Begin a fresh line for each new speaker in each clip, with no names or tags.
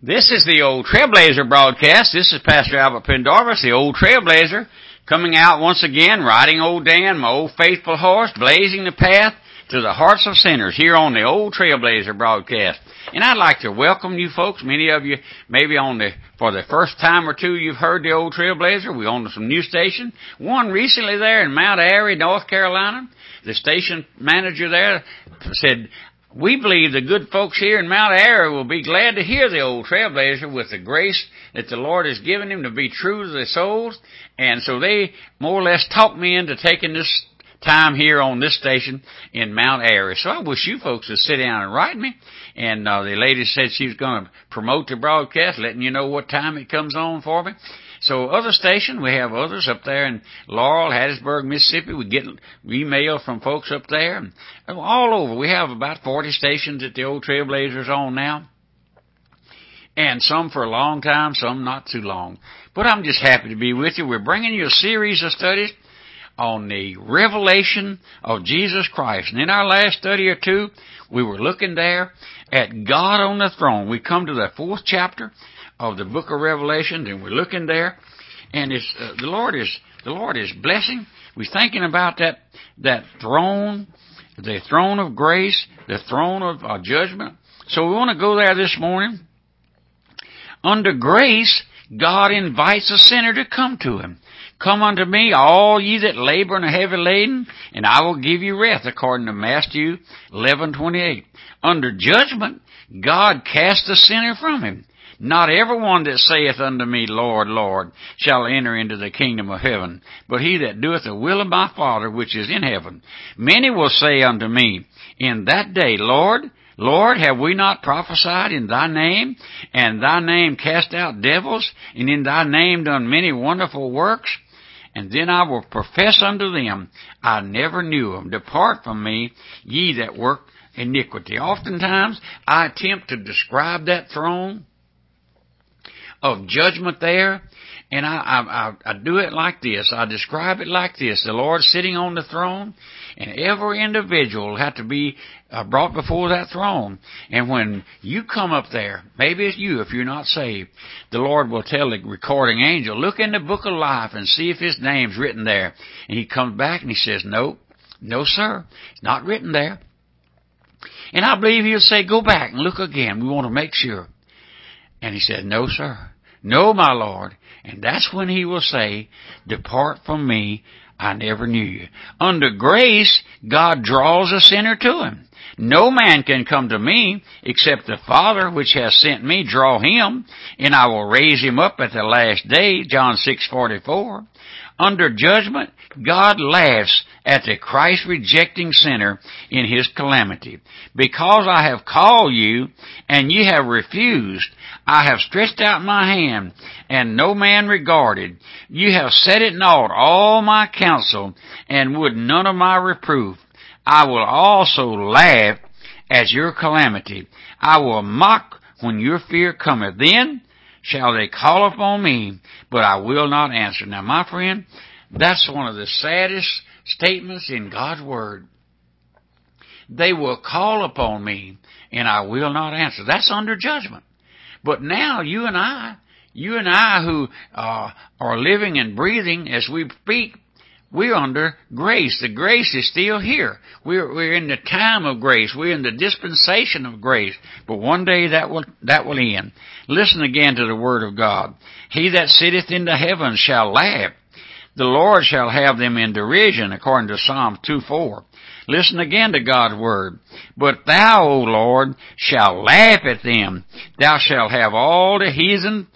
This is the Old Trailblazer broadcast. This is Pastor Albert Pendarvis, the Old Trailblazer, coming out once again, riding old Dan, my old faithful horse, blazing the path to the hearts of sinners here on the Old Trailblazer broadcast. And I'd like to welcome you folks. Many of you, maybe for the first time or two, you've heard the Old Trailblazer. We're on some new station. One recently there in Mount Airy, North Carolina. The station manager there said, "We believe the good folks here in Mount Airy will be glad to hear the Old Trailblazer with the grace that the Lord has given him to be true to their souls." And so they more or less talked me into taking this time here on this station in Mount Airy. So I wish you folks would sit down and write me. And the lady said she was going to promote the broadcast, letting you know what time it comes on for me. So other station, we have others up there in Laurel, Hattiesburg, Mississippi. We get email from folks up there. And all over. We have about 40 stations that the Old Trailblazer's on now. And some for a long time, some not too long. But I'm just happy to be with you. We're bringing you a series of studies on the revelation of Jesus Christ. And in our last study or two, we were looking there at God on the throne. We come to the 4th chapter of the book of Revelation, and we're looking there, and it's the Lord is blessing. We're thinking about that throne, the throne of grace, the throne of judgment. So we want to go there this morning. Under grace, God invites a sinner to come to Him. "Come unto me, all ye that labor and are heavy laden, and I will give you rest," according to Matthew 11:28. Under judgment, God cast the sinner from Him. "Not every one that saith unto me, Lord, Lord, shall enter into the kingdom of heaven, but he that doeth the will of my Father which is in heaven. Many will say unto me in that day, Lord, Lord, have we not prophesied in thy name, and thy name cast out devils, and in thy name done many wonderful works? And then I will profess unto them, I never knew them. Depart from me, ye that work iniquity." Oftentimes, I attempt to describe that throne of judgment there, and I do it like this. I describe it like this. The Lord sitting on the throne, and every individual will have to be brought before that throne. And when you come up there, maybe it's you if you're not saved, the Lord will tell the recording angel, "Look in the book of life and see if his name's written there." And he comes back and he says, "No, sir, it's not written there." And I believe he'll say, "Go back and look again. We want to make sure." And he said, "No, sir. No, my Lord." And that's when he will say, "Depart from me, I never knew you." Under grace, God draws a sinner to Him. "No man can come to me except the Father which has sent me draw him, and I will raise him up at the last day," John 6:44. Under judgment, God laughs at the Christ-rejecting sinner in his calamity. "Because I have called you, and ye have refused, I have stretched out my hand, and no man regarded. You have set at naught all my counsel, and would none of my reproof. I will also laugh at your calamity. I will mock when your fear cometh. Then shall they call upon me, but I will not answer." Now, my friend, that's one of the saddest statements in God's Word. They will call upon me, and I will not answer. That's under judgment. But now, you and I who are living and breathing as we speak, we're under grace. The grace is still here. We're in the time of grace. We're in the dispensation of grace. But one day that will end. Listen again to the word of God. "He that sitteth in the heavens shall laugh. The Lord shall have them in derision," according to Psalm 2:4. Listen again to God's word. "But thou, O Lord, shalt laugh at them. Thou shalt have all the heathen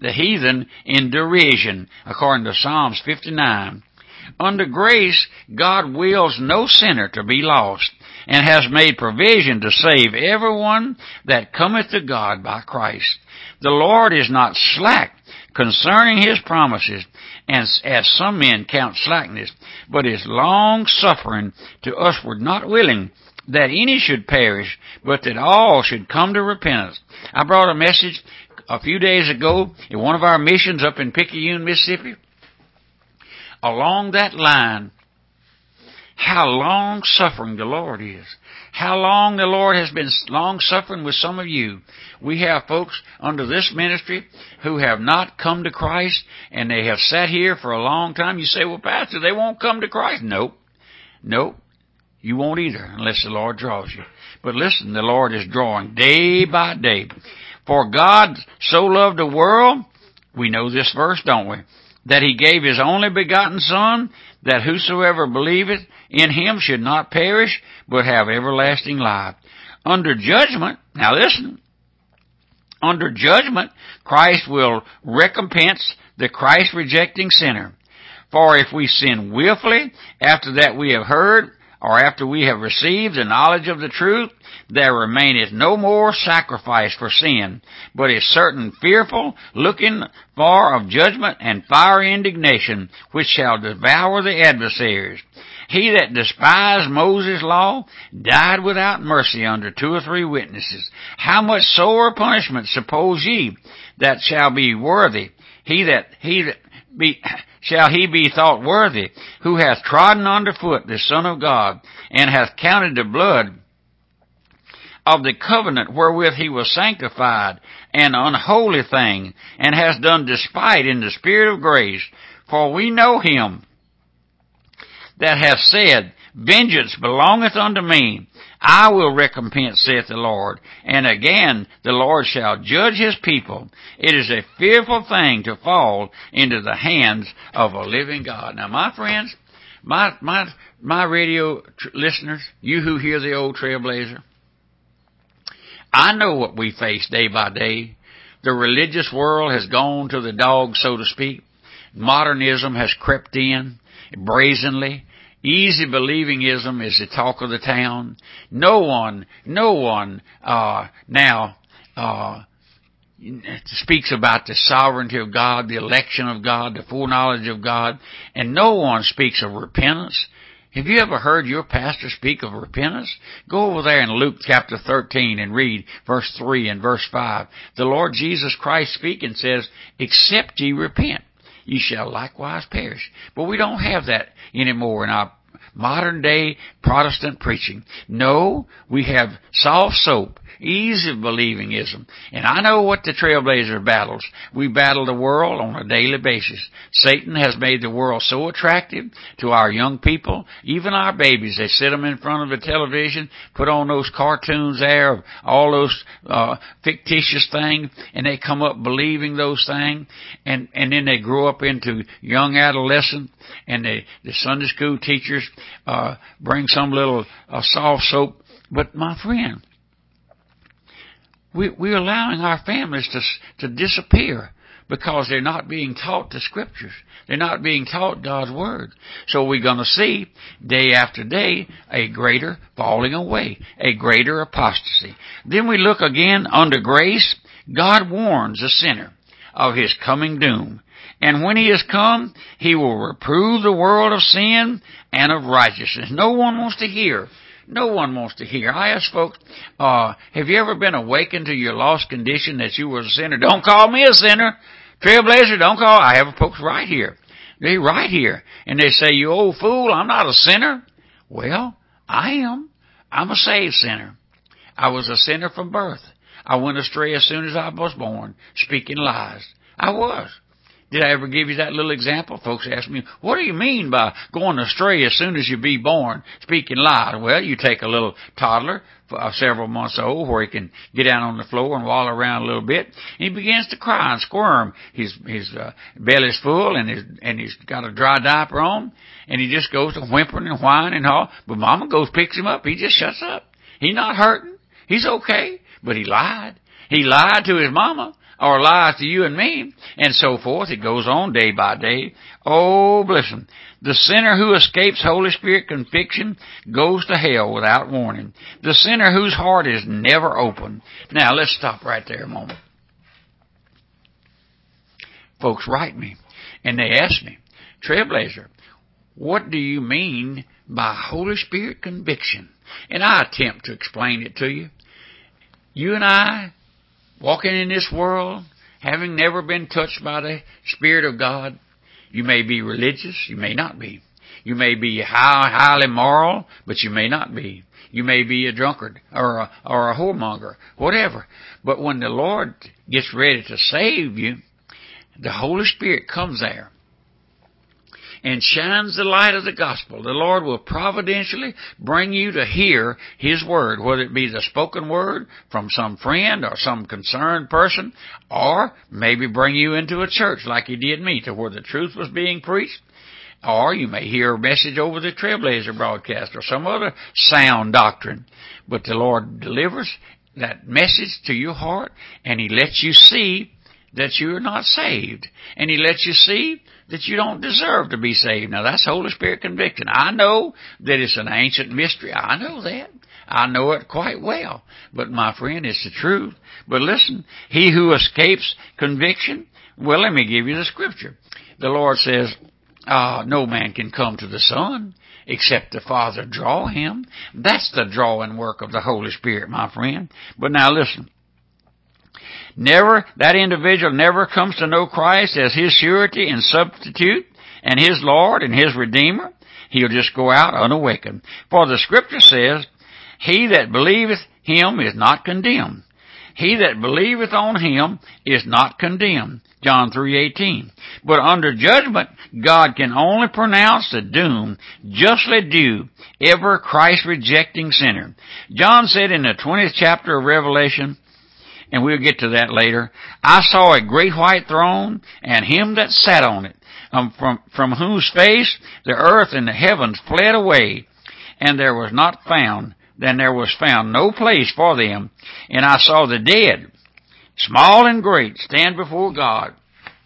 in derision," according to Psalms 59. Under grace, God wills no sinner to be lost, and has made provision to save everyone that cometh to God by Christ. The Lord is not slack concerning His promises, as some men count slackness, but is long-suffering to usward, not willing that any should perish, but that all should come to repentance. I brought a message a few days ago in one of our missions up in Picayune, Mississippi. Along that line, how long-suffering the Lord is. How long the Lord has been long-suffering with some of you. We have folks under this ministry who have not come to Christ, and they have sat here for a long time. You say, well, Pastor, they won't come to Christ. Nope. You won't either unless the Lord draws you. But listen, the Lord is drawing day by day. For God so loved the world, we know this verse, don't we? That He gave His only begotten Son, that whosoever believeth in Him should not perish, but have everlasting life. Under judgment, now listen, under judgment, Christ will recompense the Christ-rejecting sinner. For if we sin willfully, after that we have heard, or after we have received the knowledge of the truth, there remaineth no more sacrifice for sin, but a certain fearful looking for of judgment and fiery indignation, which shall devour the adversaries. He that despised Moses' law died without mercy under 2 or 3 witnesses. How much sore punishment suppose ye that shall be worthy? Shall he be thought worthy, who hath trodden under foot the Son of God, and hath counted the blood of the covenant wherewith he was sanctified an unholy thing, and has done despite in the Spirit of grace? For we know him that hath said, Vengeance belongeth unto me, I will recompense, saith the Lord. And again, the Lord shall judge his people. It is a fearful thing to fall into the hands of a living God. Now, my friends, my radio listeners, you who hear the old Trailblazer, I know what we face day by day. The religious world has gone to the dogs, so to speak. Modernism has crept in brazenly. Easy believingism is the talk of the town. No one now speaks about the sovereignty of God, the election of God, the foreknowledge of God, and no one speaks of repentance. Have you ever heard your pastor speak of repentance? Go over there in Luke chapter 13 and read verse 3 and verse 5. The Lord Jesus Christ speaking says, Except ye repent, ye shall likewise perish. But we don't have that anymore in our modern day Protestant preaching. No, we have soft soap, easy believingism. And I know what the Trailblazer battles. We battle the world on a daily basis. Satan has made the world so attractive to our young people, even our babies. They sit them in front of the television, put on those cartoons there of all those fictitious things, and they come up believing those things, and then they grow up into young adolescent, and the Sunday school teachers bring some little soft soap. But my friend, we're allowing our families to disappear because they're not being taught the Scriptures. They're not being taught God's Word. So we're going to see day after day a greater falling away, a greater apostasy. Then we look again under grace. God warns the sinner of his coming doom. And when he has come, he will reprove the world of sin and of righteousness. No one wants to hear. No one wants to hear. I ask folks, have you ever been awakened to your lost condition that you were a sinner? Don't call me a sinner. Trailblazer, don't call. I have folks right here. They're right here. And they say, you old fool, I'm not a sinner. Well, I am. I'm a saved sinner. I was a sinner from birth. I went astray as soon as I was born, speaking lies. I was. Did I ever give you that little example? Folks ask me, what do you mean by going astray as soon as you be born, speaking lies? Well, you take a little toddler, several months old, where he can get down on the floor and wallow around a little bit, and he begins to cry and squirm. His belly's full, and he's got a dry diaper on, and he just goes to whimpering and whining and all. But Mama goes, picks him up. He just shuts up. He's not hurting. He's okay. But he lied. He lied to his mama, or lies to you and me, and so forth. It goes on day by day. Oh, listen. The sinner who escapes Holy Spirit conviction goes to hell without warning. The sinner whose heart is never open. Now, let's stop right there a moment. Folks write me, and they ask me, Trailblazer, what do you mean by Holy Spirit conviction? And I attempt to explain it to you. You and I, walking in this world, having never been touched by the Spirit of God, you may be religious, you may not be. You may be highly moral, but you may not be. You may be a drunkard or a whoremonger, whatever. But when the Lord gets ready to save you, the Holy Spirit comes there and shines the light of the gospel. The Lord will providentially bring you to hear His word, whether it be the spoken word from some friend or some concerned person, or maybe bring you into a church like He did me, to where the truth was being preached. Or you may hear a message over the Trailblazer broadcast or some other sound doctrine. But the Lord delivers that message to your heart, and He lets you see that you're not saved. And He lets you see that you don't deserve to be saved. Now, that's Holy Spirit conviction. I know that it's an ancient mystery. I know that. I know it quite well. But, my friend, it's the truth. But listen, he who escapes conviction, well, let me give you the scripture. The Lord says, no man can come to the Son except the Father draw him. That's the drawing work of the Holy Spirit, my friend. But now listen. That individual never comes to know Christ as his surety and substitute and his Lord and his Redeemer. He'll just go out unawakened. For the Scripture says, he that believeth Him is not condemned. He that believeth on Him is not condemned. John 3:18. But under judgment, God can only pronounce the doom justly due every Christ-rejecting sinner. John said in the 20th chapter of Revelation, and we'll get to that later, I saw a great white throne, and Him that sat on it, from whose face the earth and the heavens fled away, and there was found no place for them. And I saw the dead, small and great, stand before God.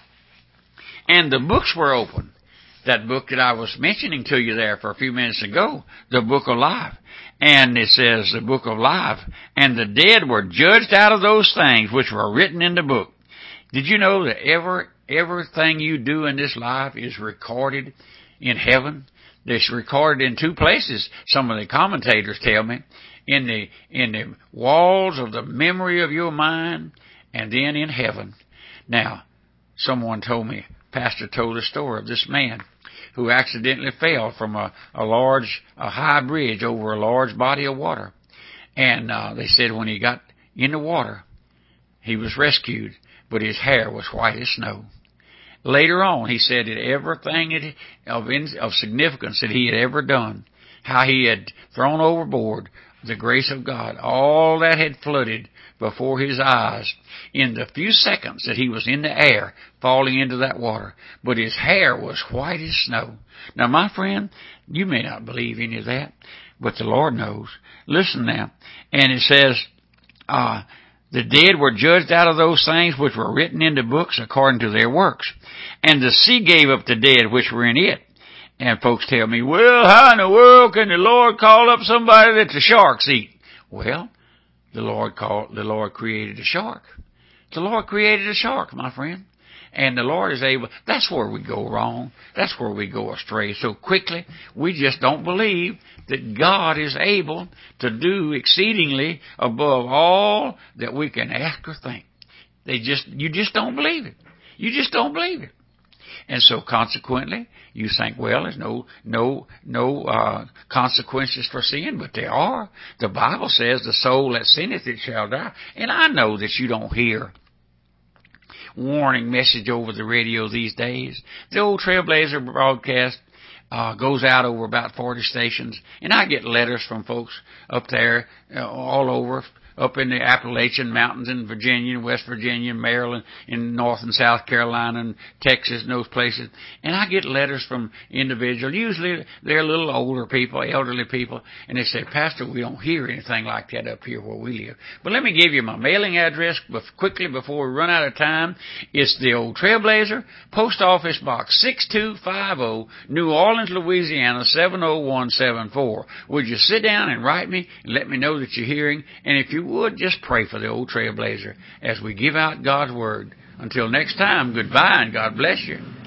And the books were open. That book that I was mentioning to you there for a few minutes ago, the book of life. And it says the book of life. And the dead were judged out of those things which were written in the book. Did you know that everything you do in this life is recorded in heaven? It's recorded in two places, some of the commentators tell me. In the walls of the memory of your mind, and then in heaven. Now, someone told me, Pastor told a story of this man who accidentally fell from a high bridge over a large body of water. And they said when he got in the water, he was rescued, but his hair was white as snow. Later on, he said that everything of significance that he had ever done, how he had thrown overboard the grace of God, all that had flooded before his eyes in the few seconds that he was in the air falling into that water. But his hair was white as snow. Now, my friend, you may not believe any of that, but the Lord knows. Listen now. And it says, the dead were judged out of those things which were written in the books according to their works. And the sea gave up the dead which were in it. And folks tell me, well, how in the world can the Lord call up somebody that the sharks eat? Well, the Lord created a shark. The Lord created a shark, my friend. And the Lord is able. That's where we go wrong. That's where we go astray so quickly. We just don't believe that God is able to do exceedingly above all that we can ask or think. You just don't believe it. You just don't believe it. And so consequently, you think, well, there's no consequences for sin, but there are. The Bible says the soul that sinneth it shall die. And I know that you don't hear warning message over the radio these days. The old Trailblazer broadcast goes out over about 40 stations, and I get letters from folks up there all over, up in the Appalachian Mountains in Virginia and West Virginia and Maryland and North and South Carolina and Texas and those places. And I get letters from individuals. Usually they're a little older people, elderly people, and they say, Pastor, we don't hear anything like that up here where we live. But let me give you my mailing address quickly before we run out of time. It's the old Trailblazer, Post Office Box 6250, New Orleans, Louisiana 70174. Would you sit down and write me and let me know that you're hearing? And if you would, just pray for the old Trailblazer as we give out God's Word. Until next time, goodbye and God bless you.